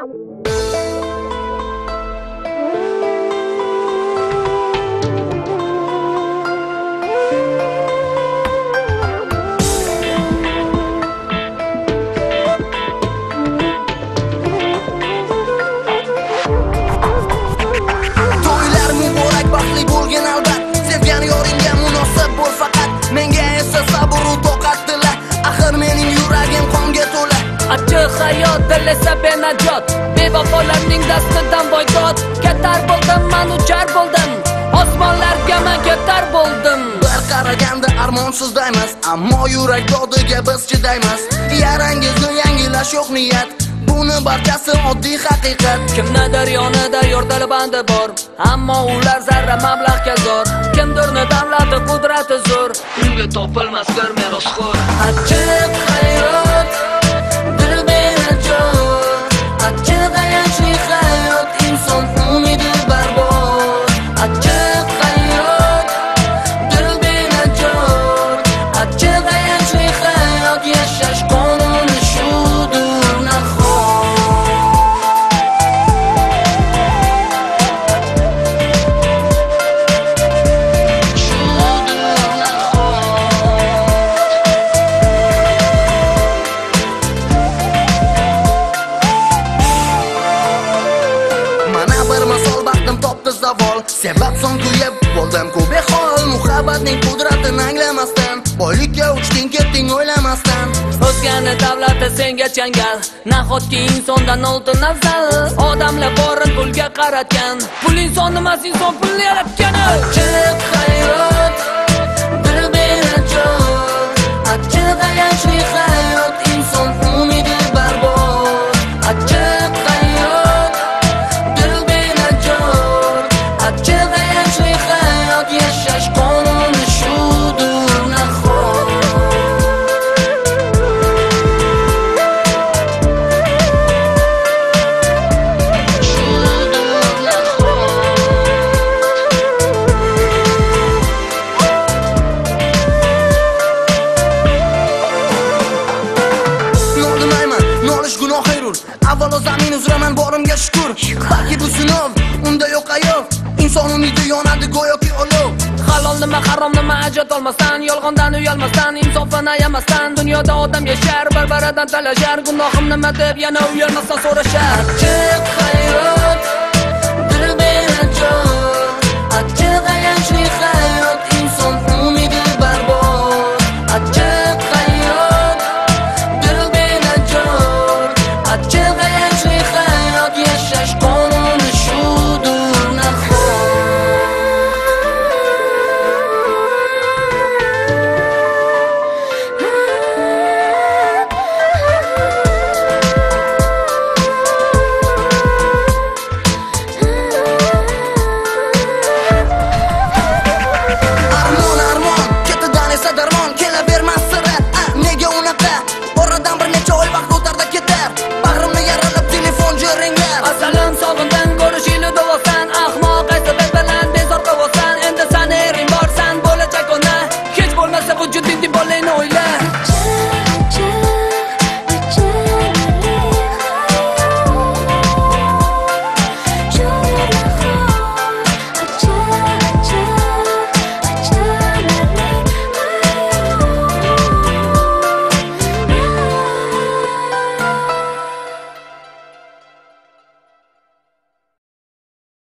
Achchiq hayot dilesa benajot, bevafolarning dastidan boykot. Ketar bo'ldim, men uchar bo'ldim, osmonlarga men ketar bo'ldim. Bir qaraganda armonsizda emas, ammo yurak dodiga biz chidaymiz. Yarangizni yangilash yo'q niyat, buni barchasi oddiy haqiqat. Kimnidir yonida yordali bandi bor, ammo ular zarra mablag'ga zor. Kimdirni davlati qudrati zo'r, unga topilmasdir merosxo'r. Achchiq hayot achchiq ayanchli hayot, inson umidi barbod. Achchiq hayot, dil benajot. Achchiq ayanchli hayot, yashash qonuni shudur nahot. Shudur nahot. Bir misol baxtim topdi zavol, sebab son kuyib bo'ldim ko'p hol. Muhabbatning qudratini anglamasdan, boylikka uchding ketding o'ylamasdan. O'zgani davlati senga changal, nahotki insondan oltin afzal. Odamlar borini pulga qaratgan, pul inson emas, inson pulni yaratgan. Achchiq hayot, dil benajot. Achchiq ayanchli hayot, inson umidi barbod. Achchiq hayot, dil benajot. Achchiq ayanchli hayot, yashash qonuni shudur nahot. Avvalo zamin uzraman borimga shukr. Balki bu sinov, unda yo'q ayov. Inson umidi yonadi go'yoki olov. Halol nima, harom nima ajrat olmasdan, yolg'ondan uyalmasdan, insofdan ayamasdan. Dunyoda odam yashar, bir-biridan talashar. Gunohim nima deb yana uyalmasdan so'rashar. Achchiq hayot